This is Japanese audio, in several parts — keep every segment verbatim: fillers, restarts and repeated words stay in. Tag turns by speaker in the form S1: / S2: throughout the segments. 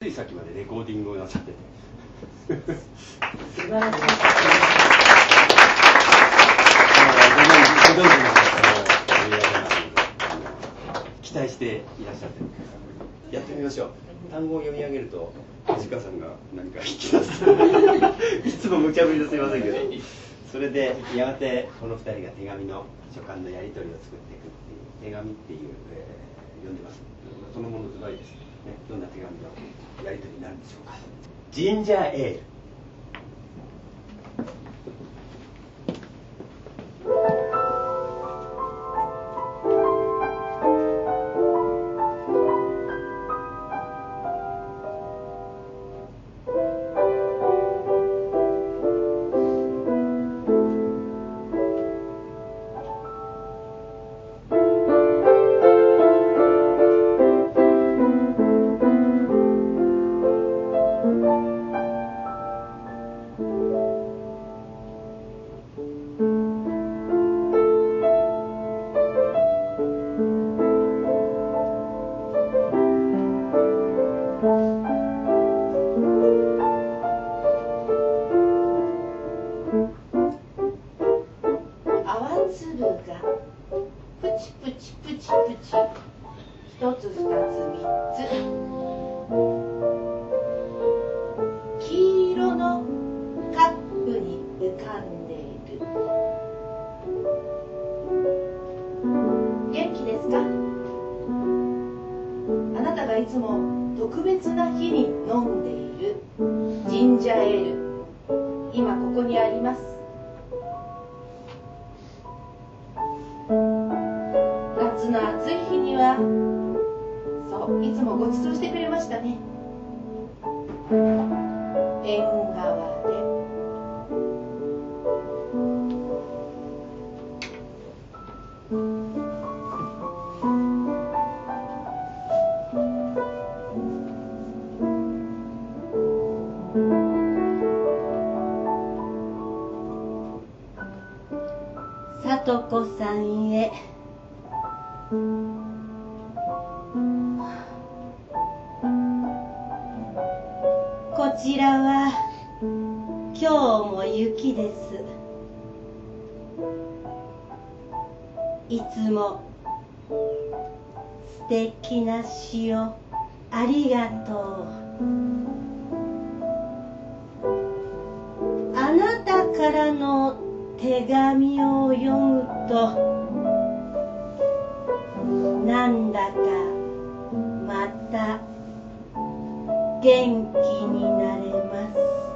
S1: いさっきまでレコーディングをなさってて
S2: 素晴らしい。
S1: ご存知の方は期待していらっしゃってる。やってみましょう。単語を読み上げると藤川さんが何か引き出すいつも無茶ぶりですいませんけど、それでやがてこのふたりが手紙の書簡のやり取りを作っていくっていう、手紙っていう、えー、読んでます。そのものずばりです、ね、どんな手紙のやり取りになるんでしょうか。ジンジャーエール。
S2: とこさんへ。こちらは今日も雪です。いつも素敵な詩をありがとう。あなたからの手紙を読むとなんだかまた元気になれます。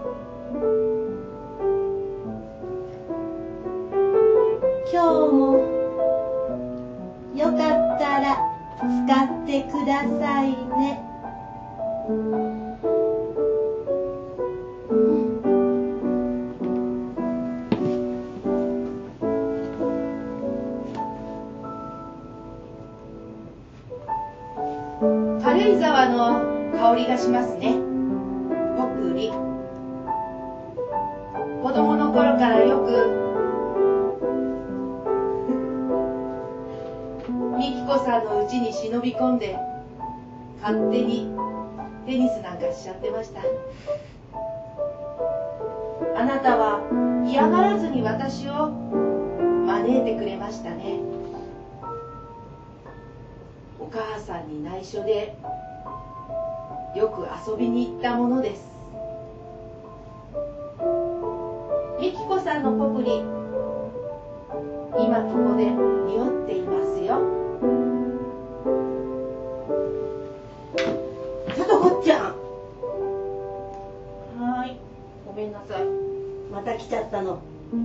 S2: 今日もよかったら使ってくださいね。
S3: 軽井沢の香りがしますね。ポプリ。子供の頃からよく美紀子さんの家に忍び込んで勝手にテニスなんかしちゃってました。あなたは嫌がらずに私を招いてくれましたね。お母さんに内緒でよく遊びに行ったものです。美紀子さんのポプリ、今ここで匂っていますよ。
S2: さとこっちゃん。
S3: はーい、ごめんなさい。
S2: また来ちゃったの。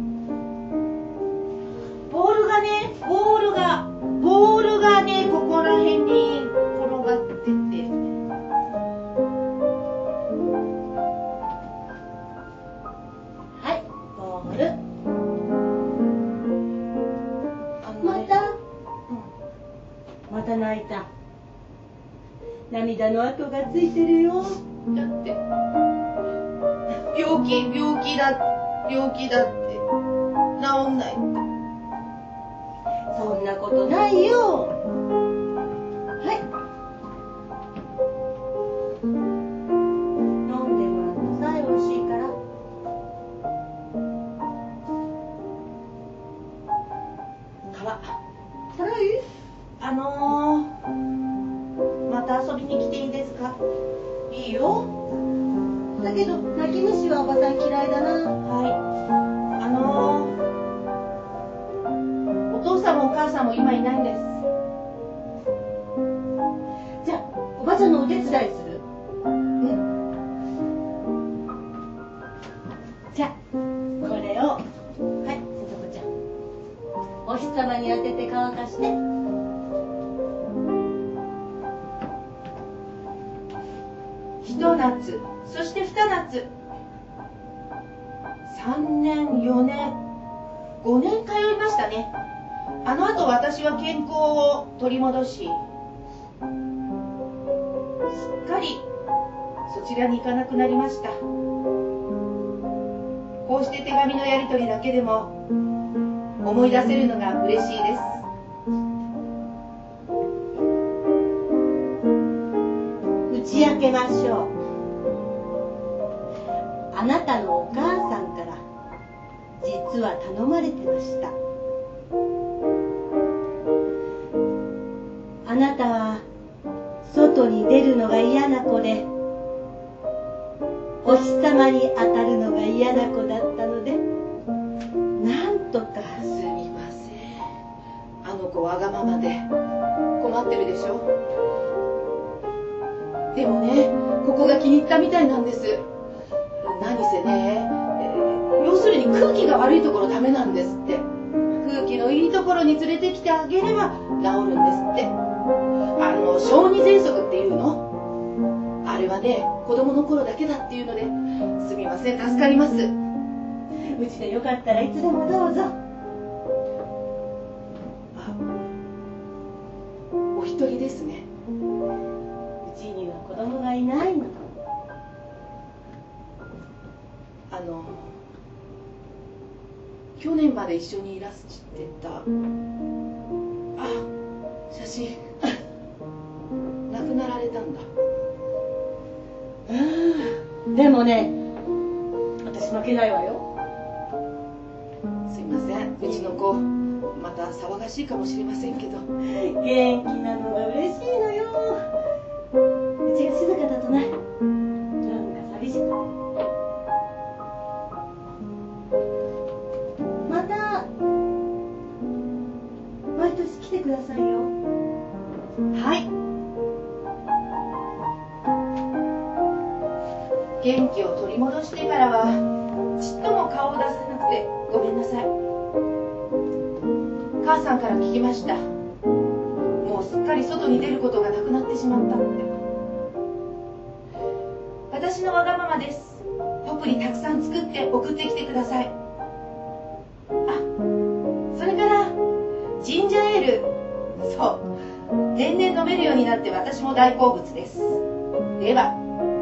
S3: ボールがね、ボールが、ボールがね、ここら辺に転がってて。
S2: はい、ボール。また、うん、また泣いた。涙の跡がついてるよ。
S3: だって病気病気だ病気だって治んないって。
S2: そんなことないよ。はい。
S3: いいよ。
S2: だけど泣き虫はおばさん嫌いだな。
S3: はい。あのー、お父さんもお母さんも今いないんです。
S2: じゃあおばちゃんのお手伝いする？
S3: うん。
S2: じゃあこれを、はい、せとこちゃん、お日様に当てて乾かして。
S3: ひと夏、そしてふた夏、さんねん、よねん、ごねん通いましたね。あの後私は健康を取り戻し、すっかりそちらに行かなくなりました。こうして手紙のやり取りだけでも思い出せるのが嬉しいです。
S2: 打ち明けましょう。あなたのお母さんから実は頼まれてました。あなたは外に出るのが嫌な子で、お日様に当たるのが嫌な子だったので、なんとか。
S3: すみません。あの子わがままで困ってるでしょ。でもね、ここが気に入ったみたいなんです。何せね、えー、要するに空気が悪いところダメなんですって。空気のいいところに連れてきてあげれば治るんですって。あの小児喘息っていうの、あれはね子供の頃だけだっていうので、すみません、助かります。
S2: うちでよかったらいつでもどうぞ。
S3: あ、お一人ですね。
S2: うちには子供がいないの。
S3: あの去年まで一緒にいらしてた、あ、写真亡くなられたんだ。
S2: でもね、私負けないわよ。
S3: すいません、うちの子また騒がしいかもしれませんけど、
S2: 元気なのが嬉しいのよ。うちが静かだとね、なんか寂しくて。また毎年来てくださいよ。
S3: はい。元気を取り戻してからはちっとも顔を出さなくてごめんなさい。母さんから聞きました。もうすっかり外に出ることがなくなってしまったって。私のわがままです。ポプリたくさん作って送ってきてください。あ、それからジンジャーエール、そう、年々飲めるようになって私も大好物です。では。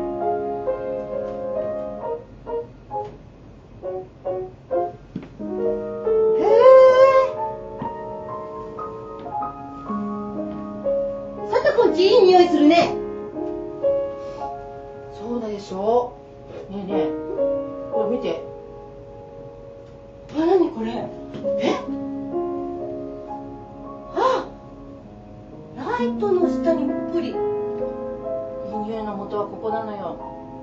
S2: いい匂いするね。
S3: そうでしょう。ねえねえ、これ見て。
S2: あ、なにこれ。
S3: え？
S2: あ、ライトの下にプリ。いい
S3: 匂いの元はここなのよ。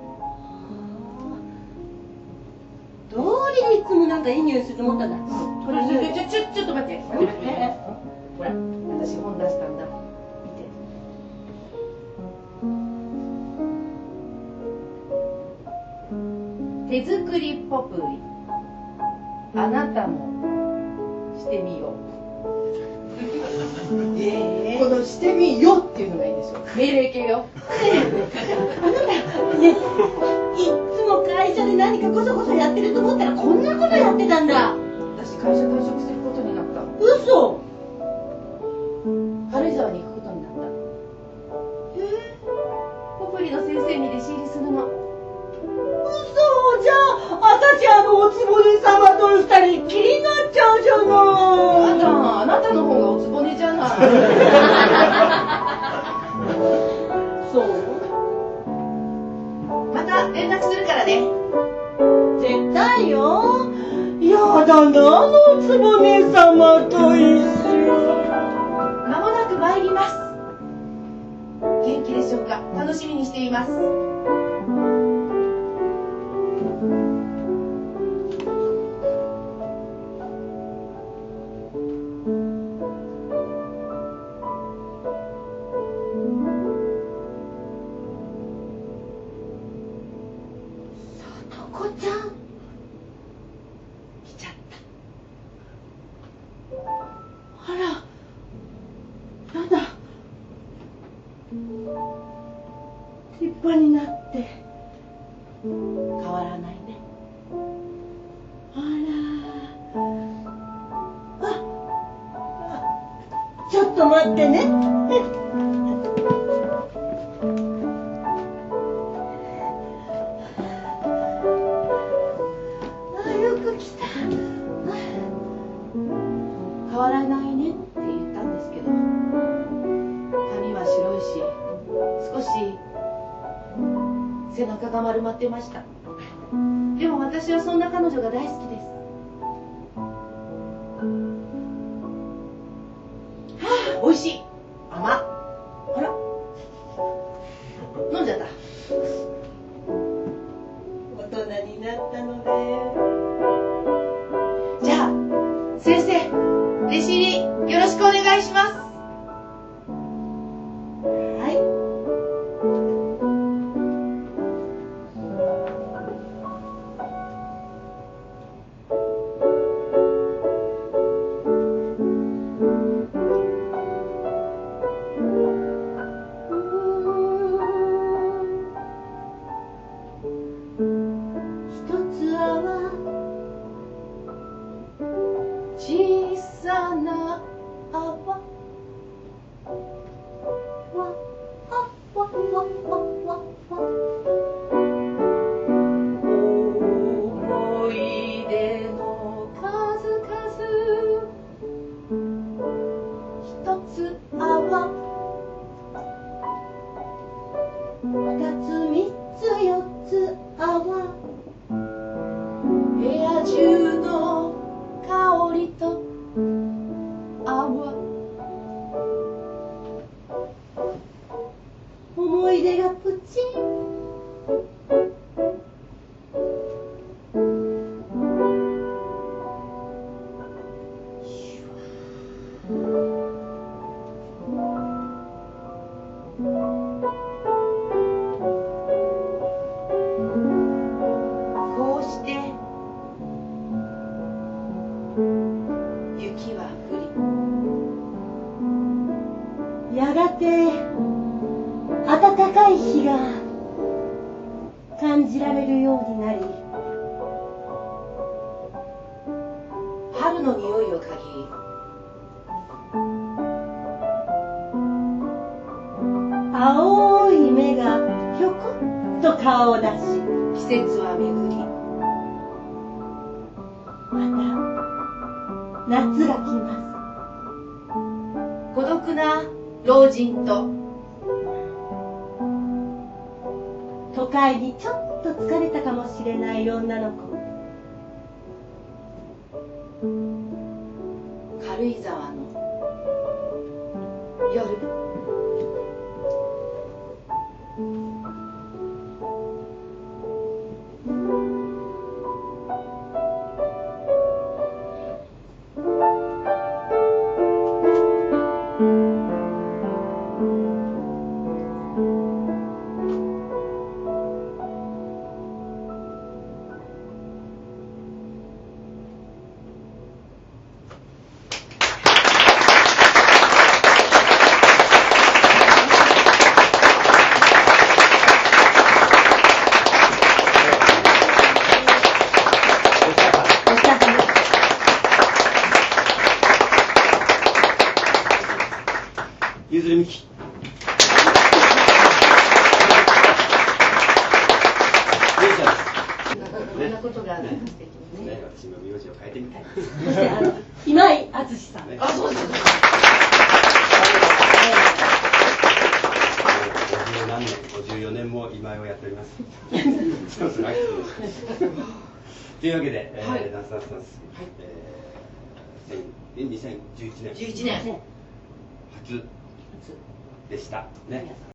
S2: どうりでいつもなんかいい匂いすると思ったんだ。
S3: これちょちょちょっと待って。待って待って。ほら、私本出したんだ。手作りポプリ、あなたもしてみよう。えー、このしてみようっていうのがいいでしょ。命令形よ。
S2: あなたね、いっつも会社で何かこそこそやってると思ったらこんなことやってたんだ。
S3: 私会社退職することになった。
S2: 嘘。
S3: 軽井沢に行くことになった。えー、ポプリの先生に弟子入りするの。
S2: 嘘。じゃあ私あのおつぼね様と二人きりになっちゃうじゃない。
S3: あなあなたの方がおつぼねじゃない。
S2: そう。
S3: また連絡するからね。
S2: 絶対よ。やだな、あのおつぼね様と一緒。
S3: 間もなく参ります。元気気でしょうか。楽しみにしています。こちゃん来ちゃった。あら、なんだ、立派になって変わらないね。あら、ああ、
S2: ちょっと待ってね。
S3: 変わらないねって言ったんですけど、髪は白いし、少し背中が丸まってました。でも私はそんな彼女が大好きです。はあ、おいしい。甘っ。ほら、飲んじゃった。
S2: 大人になったのね。
S3: じゃあ先生、弟子入りよろしくお願いします。
S2: はい。一つは小さな泡、わわわわわわわ、
S3: 思い出の数々、一つ泡、
S2: 二つ三つ四つ泡、
S3: 部屋中の香りと泡、
S2: 思い出がプチン。
S3: こうして雪は降り、
S2: やがて暖かい日が感じられるようになり、
S3: 春の匂いを嗅ぎ、
S2: 青い目がひょこっと顔を出し、
S3: 季節は巡り、
S2: また夏が来ます。
S3: 孤独な老人と
S2: 都会にちょっと疲れたかもしれない女の子、
S3: 軽井沢の夜。
S1: ゆずるみき。
S3: こんなことがあるの素敵にね。
S1: ね、私の名字を変えてみたい。
S2: そしてあの今井敦さん、
S1: ね
S3: あ、そうです。
S1: 五十何年、ごじゅうよねんも今井をやっております。そうそう、はいというわけで、えー
S3: はい
S1: ダンスダンスダンス、えー、にせんじゅういちねん
S3: じゅういちねん。
S1: 初でしたね。